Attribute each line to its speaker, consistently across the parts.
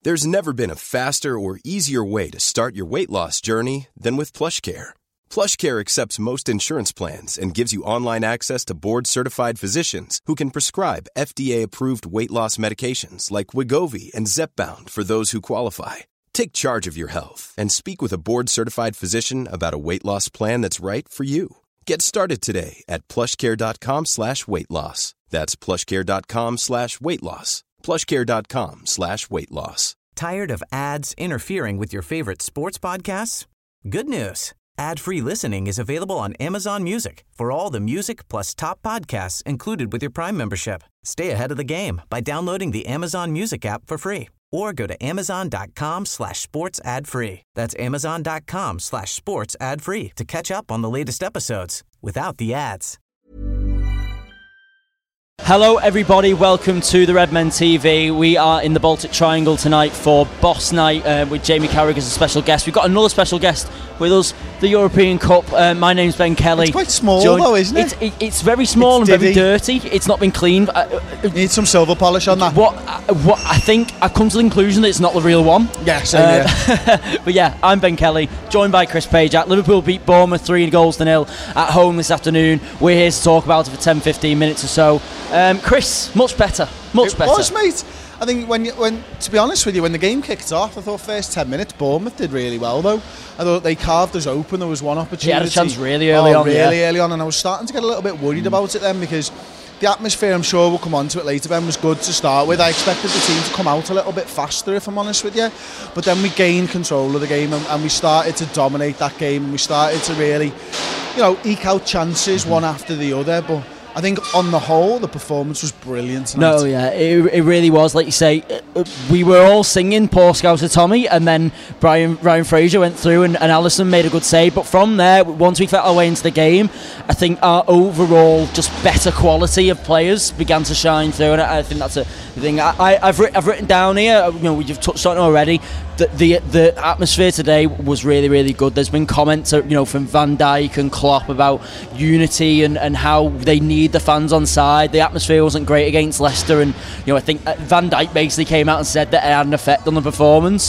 Speaker 1: There's never been a faster or easier way to start your weight loss journey than with PlushCare. PlushCare accepts most insurance plans and gives you online access to board-certified physicians who can prescribe FDA-approved weight loss medications like Wegovy and Zepbound for those who qualify. Take charge of your health and speak with a board-certified physician about a weight loss plan that's right for you. Get started today at plushcare.com/weight loss. That's plushcare.com/weight loss. plushcare.com/weight loss.
Speaker 2: Tired of ads interfering with your favorite sports podcasts? Good news. Ad-free listening is available on Amazon Music for all the music plus top podcasts included with your Prime membership. Stay ahead of the game by downloading the Amazon Music app for free or go to amazon.com/sports ad-free. That's amazon.com/sports ad-free to catch up on the latest episodes without the ads.
Speaker 3: Hello everybody, welcome to the Redmen TV. We are in the Baltic Triangle tonight for Boss Night with Jamie Carragher as a special guest. We've got another special guest with us, the European Cup. My name's Ben Kelly.
Speaker 4: It's quite small though, isn't it?
Speaker 3: It's very small and very dirty. It's not been cleaned.
Speaker 4: You need some silver polish on that.
Speaker 3: What I think, I've come to the conclusion that it's not the real one.
Speaker 4: Yeah, same here.
Speaker 3: But yeah, I'm Ben Kelly, joined by Chris Pajak. Liverpool beat Bournemouth 3-0 at home this afternoon. We're here to talk about it for 10-15 minutes or so. Chris, much better. It
Speaker 4: was, mate. I think when to be honest with you, when the game kicked off, I thought first 10 minutes Bournemouth did really well though. I thought they carved us open. There was one opportunity.
Speaker 3: He had a chance really early on,
Speaker 4: and I was starting to get a little bit worried about it then, because the atmosphere, I'm sure we'll come on to it later, Ben, was good to start with. I expected the team to come out a little bit faster, if I'm honest with you, but then we gained control of the game and we started to dominate that game, and we started to really, eke out chances one after the other. But I think on the whole, the performance was brilliant tonight.
Speaker 3: No, yeah, it really was. Like you say, we were all singing Poor Scouser Tommy, and then Ryan Fraser went through and Alisson made a good save. But from there, once we felt our way into the game, I think our overall just better quality of players began to shine through, and I think that's a thing. I've written down here, you've touched on it already, that the atmosphere today was really, really good. There's been comments, from Van Dijk and Klopp about unity and how they need the fans on side. The atmosphere wasn't great against Leicester, and I think Van Dijk basically came out and said that it had an effect on the performance.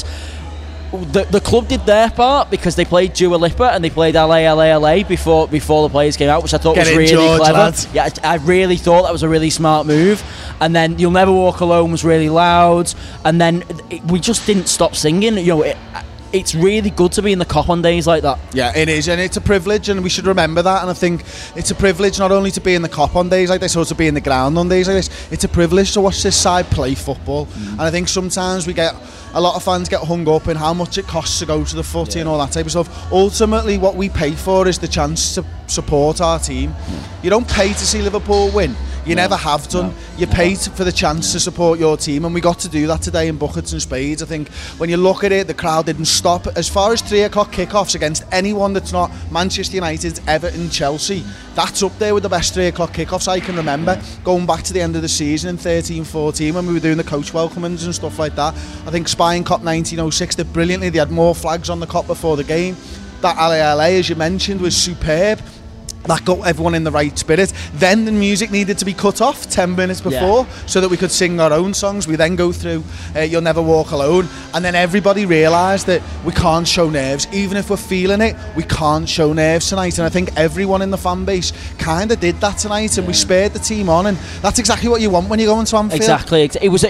Speaker 3: The club did their part because they played Dua Lipa and they played LA before the players came out, which I thought was really
Speaker 4: George,
Speaker 3: clever.
Speaker 4: Lads.
Speaker 3: Yeah, I really thought that was a really smart move. And then You'll Never Walk Alone was really loud, and then we just didn't stop singing. It's really good to be in the Kop on days like that.
Speaker 4: Yeah, it is, and it's a privilege, and we should remember that. And I think it's a privilege not only to be in the Kop on days like this, or to be in the ground on days like this. It's a privilege to watch this side play football. And I think sometimes a lot of fans get hung up in how much it costs to go to the footy and all that type of stuff. Ultimately, what we pay for is the chance to support our team. You don't pay to see Liverpool win. You never have done. You pay for the chance to support your team, and we got to do that today in buckets and spades. I think when you look at it, the crowd didn't stop. As far as 3 o'clock kickoffs against anyone that's not Manchester United, Everton, Chelsea, that's up there with the best 3 o'clock kickoffs I can remember, going back to the end of the season in 13-14 when we were doing the coach welcomings and stuff like that. I think Spine Cop 1906 did brilliantly. They had more flags on the Kop before the game. That LA, as you mentioned, was superb. That got everyone in the right spirit. Then the music needed to be cut off 10 minutes before so that we could sing our own songs. We then go through You'll Never Walk Alone, and then everybody realised that we can't show nerves. Even if we're feeling it, we can't show nerves tonight, and I think everyone in the fan base kind of did that tonight, and we spurred the team on, and that's exactly what you want when you go into Anfield.
Speaker 3: Exactly.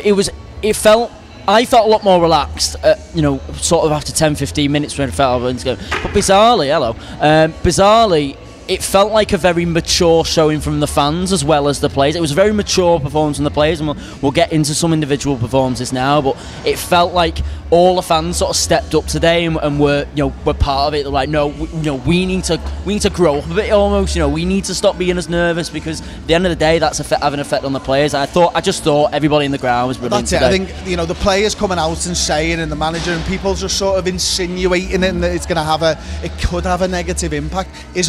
Speaker 3: I felt a lot more relaxed, sort of after 10-15 minutes when I felt I was going. But bizarrely, it felt like a very mature showing from the fans as well as the players. It was a very mature performance from the players, and we'll get into some individual performances now, but it felt like all the fans sort of stepped up today and were part of it. They're like, we need to grow up a bit almost. We need to stop being as nervous, because at the end of the day, that's having an effect on the players. I just thought everybody in the ground was brilliant.
Speaker 4: That's it. Today. I think the players coming out and saying, and the manager and people just sort of insinuating it, and that it could have a negative impact is enough for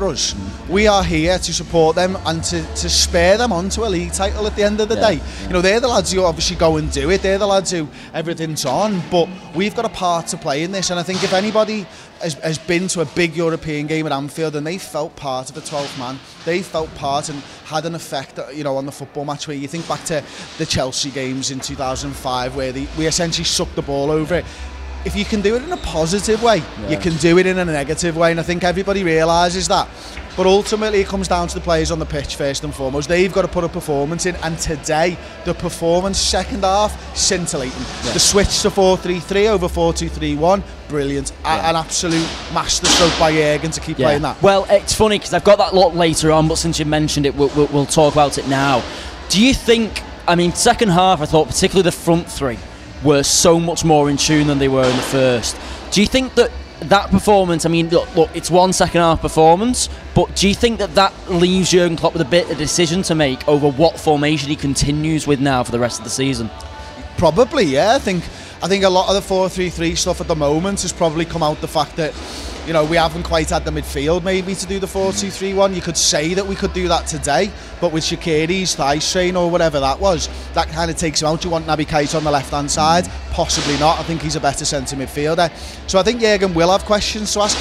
Speaker 4: for us. We are here to support them and to spare them onto a league title at the end of the day. You know, they're the lads who obviously go and do it. They're the lads who everything's on. But we've got a part to play in this. And I think if anybody has been to a big European game at Anfield and they felt part of the 12th man, they felt part and had an effect, you know, on the football match, where you think back to the Chelsea games in 2005 where we essentially sucked the ball over it. If you can do it in a positive way, you can do it in a negative way, and I think everybody realises that. But ultimately it comes down to the players on the pitch first and foremost. They've got to put a performance in, and today the performance second half, scintillating. The switch to 4-3-3 over 4-2-3-1, brilliant. An absolute masterstroke by Jurgen to keep playing that.
Speaker 3: Well, it's funny because I've got that lot later on, but since you mentioned it, we'll talk about it now. Do you think, I mean, second half I thought particularly the front three were so much more in tune than they were in the first. Do you think that performance, I mean, look, it's one second half performance, but do you think that leaves Jurgen Klopp with a bit of decision to make over what formation he continues with now for the rest of the season?
Speaker 4: Probably, yeah. I think a lot of the 4-3-3 stuff at the moment has probably come out the fact that, you know, we haven't quite had the midfield maybe to do the 4-2-3-1. You could say that we could do that today, but with Shaqiri's thigh strain or whatever that was, that kind of takes him out. You want Naby Keita on the left-hand side? Possibly not. I think he's a better centre midfielder. So I think Jurgen will have questions to ask.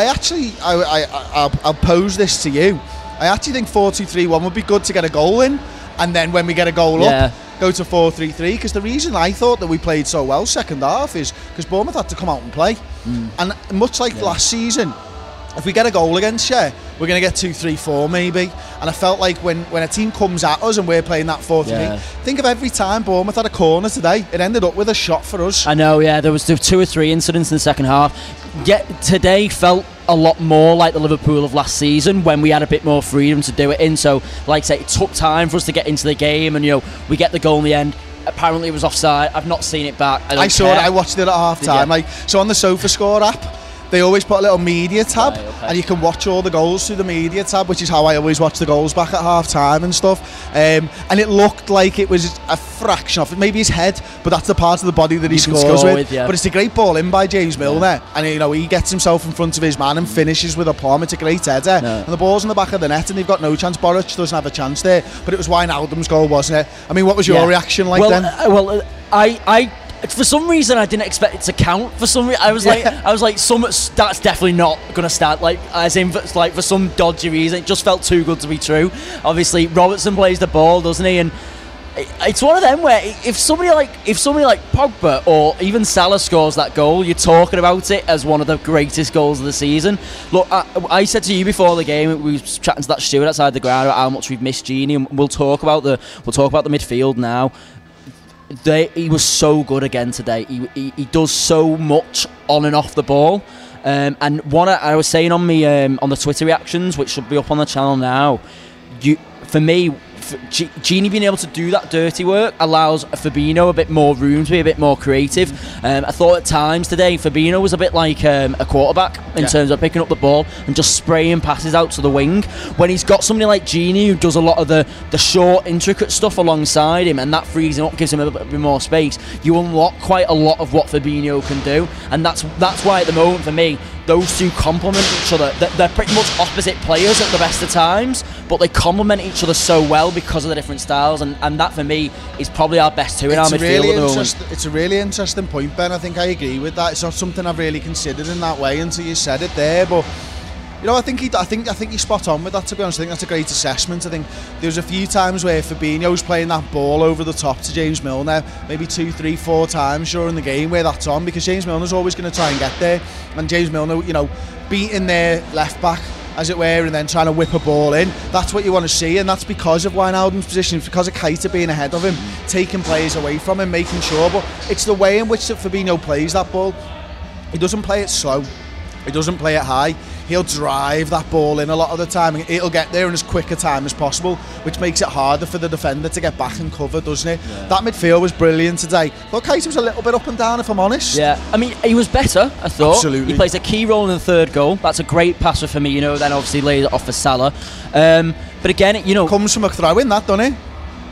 Speaker 4: I'll pose this to you. I actually think 4-2-3-1 would be good to get a goal in, and then when we get a goal up, go to 4-3-3, because the reason I thought that we played so well second half is because Bournemouth had to come out and play. And much like last season, if we get a goal against you, we're going to get 2-3-4 maybe. And I felt like when a team comes at us and we're playing that 4-3, think of every time Bournemouth had a corner today, it ended up with a shot for us.
Speaker 3: I know, there was 2 or 3 incidents in the second half. Yet today felt a lot more like the Liverpool of last season when we had a bit more freedom to do it in. So, like I say, it took time for us to get into the game, and you know, we get the goal in the end. Apparently it was offside. I've not seen it back. I saw it.
Speaker 4: I watched it at half time. So on the SofaScore app, they always put a little media tab, and you can watch all the goals through the media tab, which is how I always watch the goals back at half time and stuff. And it looked like it was a fraction of it, maybe his head, but that's the part of the body that he scores with. But it's a great ball in by James Milner, and you know, he gets himself in front of his man and finishes with a plum. It's a great header, and the ball's in the back of the net, and they've got no chance. Boruc doesn't have a chance there, but it was Wijnaldum's goal, wasn't it? I mean, what was your reaction like then?
Speaker 3: I for some reason I didn't expect it to count. For some reason I was like, that's definitely not gonna start. Like, as in, like, for some dodgy reason, it just felt too good to be true. Obviously, Robertson plays the ball, doesn't he? And it's one of them where if somebody like Pogba or even Salah scores that goal, you're talking about it as one of the greatest goals of the season. Look, I said to you before the game, we were chatting to that steward outside the ground about how much we've missed Gini, and we'll talk about the midfield now. He was so good again today. He does so much on and off the ball. And what I was saying on the Twitter reactions, which should be up on the channel now, for me, Gini being able to do that dirty work allows Fabinho a bit more room to be a bit more creative. I thought at times today Fabinho was a bit like a quarterback in terms of picking up the ball and just spraying passes out to the wing, when he's got somebody like Gini who does a lot of the short intricate stuff alongside him, and that frees him up, gives him a bit more space. You unlock quite a lot of what Fabinho can do, and that's why at the moment for me those two complement each other. They're pretty much opposite players at the best of times, but they complement each other so well because of the different styles, and that for me is probably our best two in our midfield at the moment.
Speaker 4: It's a really interesting point, Ben. I think I agree with that. It's not something I've really considered in that way until you said it there, but you know, I think you're spot on with that, to be honest. I think that's a great assessment. I think there was a few times where Fabinho's playing that ball over the top to James Milner, maybe 2, 3, 4 times during the game where that's on, because James Milner's always going to try and get there, and James Milner, you know, beating their left back, as it were, and then trying to whip a ball in. That's what you want to see, and that's because of Wijnaldum's position. It's because of Keita being ahead of him, taking players away from him, making sure. But it's the way in which Fabinho plays that ball. He doesn't play it slow. He doesn't play it high. He'll drive that ball in a lot of the time, and it'll get there in as quick a time as possible, which makes it harder for the defender to get back and cover, doesn't it? Yeah. That midfield was brilliant today. But Keita was a little bit up and down, if I'm honest.
Speaker 3: Yeah, I mean, he was better, I thought.
Speaker 4: Absolutely.
Speaker 3: He plays a key role in the third goal. That's a great pass for Firmino, then obviously laid it off for Salah. But again, you know,
Speaker 4: comes from a throw-in, that, doesn't it?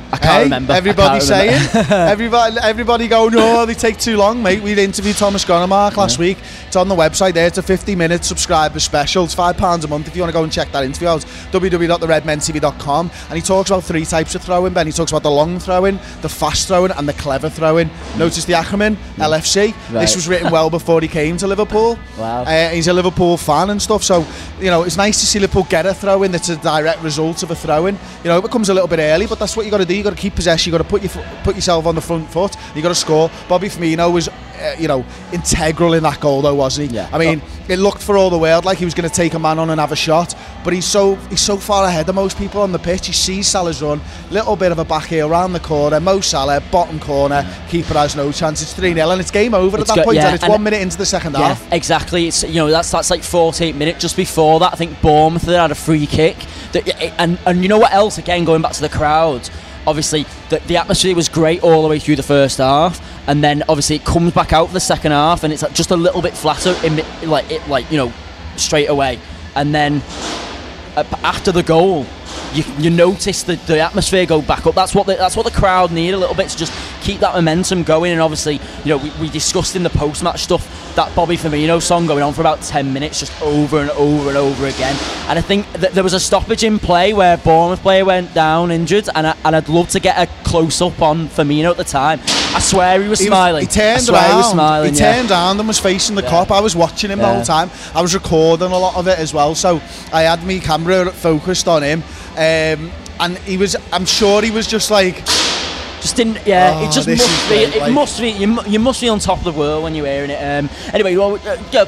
Speaker 3: I can't remember.
Speaker 4: Everybody saying, everybody going, no, they take too long, mate. We interviewed Thomas Gonamark last week. It's on the website there. It's a 50-minute subscriber special. It's £5 a month if you want to go and check that interview out. www.theredmentv.com. And he talks about 3 types of throwing, Ben. He talks about the long throwing, the fast throwing, and the clever throwing. Notice the acronym, LFC. Right. This was written well before he came to Liverpool.
Speaker 3: Wow.
Speaker 4: He's a Liverpool fan and stuff, so you know it's nice to see Liverpool get a throw-in that's a direct result of a throw-in. You know, it becomes a little bit early, but that's what you got to do. You got to keep possession. You got to put yourself on the front foot. You got to score. Bobby Firmino was, integral in that goal, though, wasn't he?
Speaker 3: Yeah.
Speaker 4: I mean, it looked for all the world like he was going to take a man on and have a shot, but he's so far ahead of most people on the pitch. He sees Salah's run, little bit of a back heel around the corner. Mo Salah, bottom corner. Keeper has no chance. It's 3-0 and it's game over at that point. And it's 1 minute into the second half.
Speaker 3: Exactly. It's that's like 48 minutes. Just before that, I think Bournemouth had a free kick. And you know what else? Again, going back to the crowd. Obviously, the atmosphere was great all the way through the first half, and then obviously it comes back out for the second half, and it's just a little bit flatter, straight away. And then after the goal, you notice the atmosphere go back up. That's what the crowd need a little bit to just keep that momentum going. And obviously, we discussed in the post-match stuff that Bobby Firmino song going on for about 10 minutes, just over and over and over again. And I think that there was a stoppage in play where a Bournemouth player went down injured, and I'd love to get a close-up on Firmino at the time. I swear he was smiling.
Speaker 4: He turned around. He turned around and was facing the cop. I was watching him the whole time. I was recording a lot of it as well, so I had my camera focused on him. And I'm sure he was just like,
Speaker 3: just didn't. Yeah, it just must be. It must be. You must be on top of the world when you're hearing it. Anyway, well,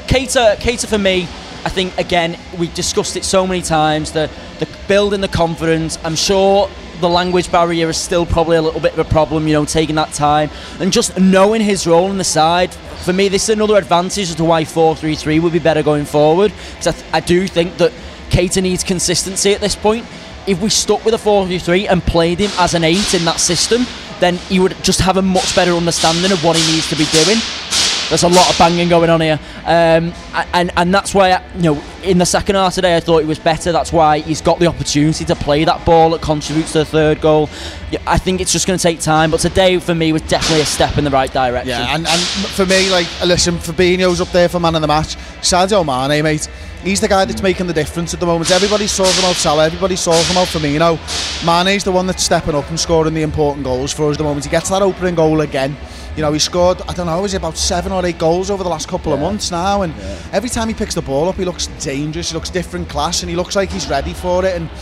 Speaker 3: Keita for me, I think again we discussed it so many times. The building the confidence. I'm sure the language barrier is still probably a little bit of a problem. Taking that time and just knowing his role in the side. For me, this is another advantage as to why 4-3-3 would be better going forward. Because I do think that Keita needs consistency at this point. If we stuck with a 4-3-3 and played him as an 8 in that system, then he would just have a much better understanding of what he needs to be doing. There's a lot of banging going on here, and that's why in the second half today I thought he was better. That's why he's got the opportunity to play that ball that contributes to the third goal. I think it's just going to take time, but today for me was definitely a step in the right direction.
Speaker 4: Yeah, and for me, listen, Fabinho's up there for man of the match. Sadio Mane, mate. He's the guy that's making the difference at the moment. Everybody's talking about Salah, everybody's talking about Firmino. Mane's the one that's stepping up and scoring the important goals for us at the moment. He gets that opening goal again. He scored, I don't know, is it about 7 or 8 goals over the last couple of months now, and every time he picks the ball up he looks dangerous, he looks different class, and he looks like he's ready for it. And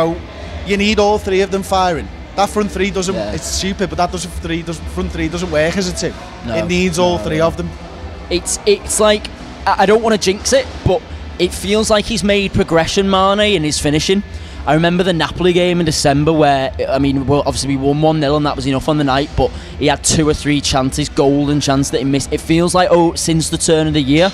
Speaker 4: you need all 3 of them firing. That front 3 doesn't, it's stupid, but front 3 doesn't work as a team. It needs all 3 of them.
Speaker 3: It's like, I don't want to jinx it, but it feels like he's made progression, Mane, in his finishing. I remember the Napoli game in December where, obviously we won 1-0 and that was enough on the night, but he had 2 or 3 chances, golden chance that he missed. It feels like, since the turn of the year,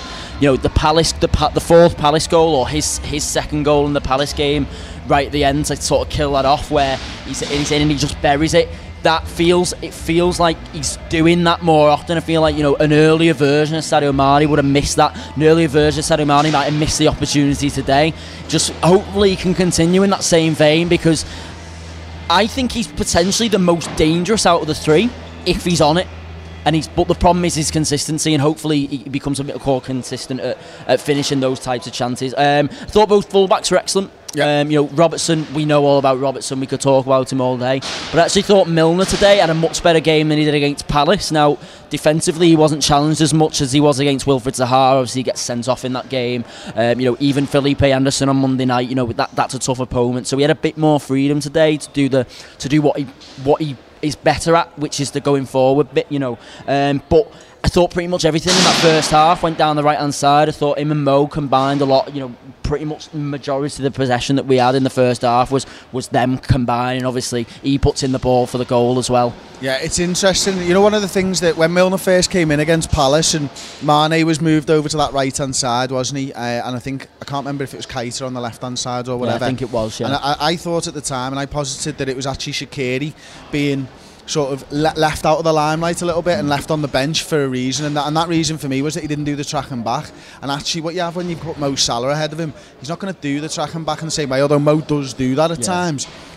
Speaker 3: the fourth Palace goal, or his second goal in the Palace game right at the end to sort of kill that off, where he's in and he just buries it. It feels like he's doing that more often. I feel like an earlier version of Sadio Mane would have missed that. An earlier version of Sadio Mane might have missed the opportunity today. Just hopefully he can continue in that same vein, because I think he's potentially the most dangerous out of the 3 if he's on it. But the problem is his consistency, and hopefully he becomes a bit more consistent at finishing those types of chances. I thought both fullbacks were excellent. Yep. Robertson, we know all about Robertson, we could talk about him all day, but I actually thought Milner today had a much better game than he did against Palace. Now defensively he wasn't challenged as much as he was against Wilfried Zaha. Obviously he gets sent off in that game. Even Felipe Anderson on Monday night, that's a tough opponent, so he had a bit more freedom today to do what he is better at, which is the going forward bit. But I thought pretty much everything in that first half went down the right hand side. I thought him and Mo combined a lot. Pretty much the majority of the possession that we had in the first half was them combining. Obviously he puts in the ball for the goal as well. Yeah,
Speaker 4: it's interesting. One of the things that when Milner first came in against Palace and Mane was moved over to that right hand side, wasn't he? And I can't remember if it was Keita on the left hand side or whatever.
Speaker 3: Yeah, I think it was. Yeah.
Speaker 4: And I thought at the time, and I posited that it was actually Shaqiri being sort of left out of the limelight a little bit and left on the bench for a reason, and that reason for me was that he didn't do the track and back. And actually what you have when you put Mo Salah ahead of him, he's not going to do the track and back in the same way, although Mo does do that at times.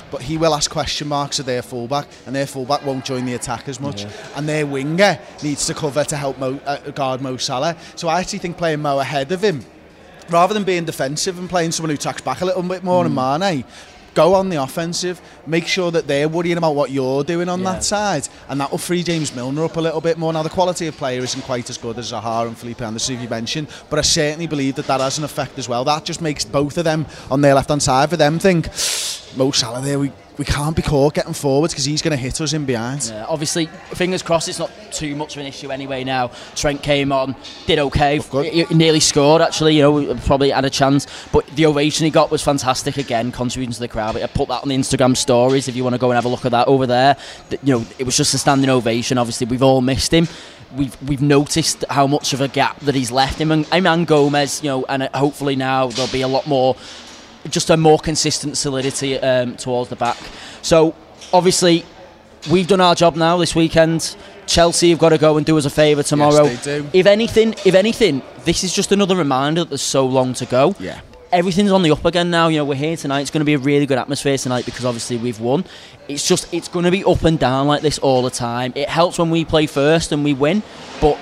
Speaker 4: but he will ask question marks of their fullback, and their fullback won't join the attack as much, and their winger needs to cover to help guard Mo Salah. So I actually think playing Mo ahead of him, rather than being defensive and playing someone who tracks back a little bit more than Mane, go on the offensive, make sure that they're worrying about what you're doing on that side, and that will free James Milner up a little bit more. Now, the quality of player isn't quite as good as Zaha and Felipe Anderson, you mentioned, but I certainly believe that has an effect as well. That just makes both of them on their left-hand side for them think, Mo Salah there, we can't be caught getting forwards because he's going to hit us in behind.
Speaker 3: Yeah, obviously, fingers crossed it's not too much of an issue anyway now. Trent came on, did okay, he nearly scored actually, probably had a chance, but the ovation he got was fantastic again, contributing to the crowd. I put that on the Instagram stories if you want to go and have a look at that over there. It was just a standing ovation. Obviously, we've all missed him. We've noticed how much of a gap that he's left him and Gomez, and hopefully now there'll be a lot more, just a more consistent solidity towards the back. So obviously we've done our job now this weekend. Chelsea have got to go and do us a favour tomorrow.
Speaker 4: Yes, they do.
Speaker 3: If anything, this is just another reminder that there's so long to go.
Speaker 4: Yeah.
Speaker 3: Everything's on the up again now. We're here tonight. It's going to be a really good atmosphere tonight because obviously we've won. It's going to be up and down like this all the time. It helps when we play first and we win, but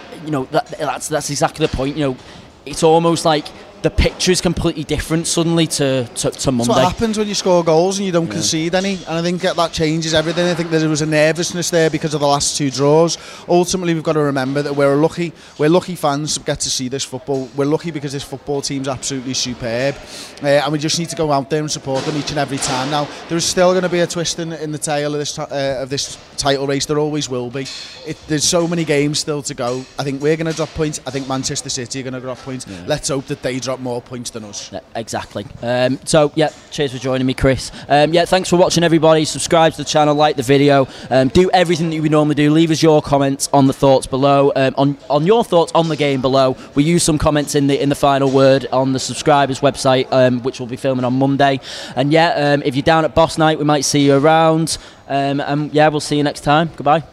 Speaker 3: that's exactly the point. It's almost like the picture is completely different suddenly to Monday.
Speaker 4: That's what happens when you score goals and you don't concede any, and I think that changes everything. I think there was a nervousness there because of the last two draws. Ultimately, we've got to remember that we're lucky fans to get to see this football. We're lucky because this football team's absolutely superb, and we just need to go out there and support them each and every time. Now, there's still going to be a twist in the tail of this title race. There always will be. There's so many games still to go. I think we're going to drop points. I think Manchester City are going to drop points. Yeah. Let's hope that they drop more points than us.
Speaker 3: Yeah, exactly. Cheers for joining me, Chris. Thanks for watching, everybody. Subscribe to the channel, like the video, do everything that we normally do. Leave us your comments on the thoughts below, on your thoughts on the game below. We use some comments in the final word on the subscribers website, which we'll be filming on Monday. And if you're down at Boss Night, we might see you around. We'll see you next time. Goodbye.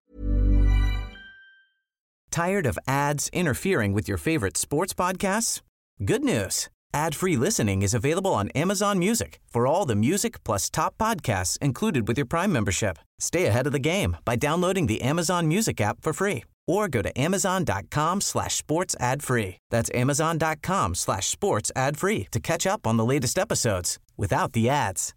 Speaker 2: Tired of ads interfering with your favorite sports podcasts? Good news. Ad-free listening is available on Amazon Music for all the music plus top podcasts included with your Prime membership. Stay ahead of the game by downloading the Amazon Music app for free or go to amazon.com/sports ad free. That's amazon.com/sports ad free to catch up on the latest episodes without the ads.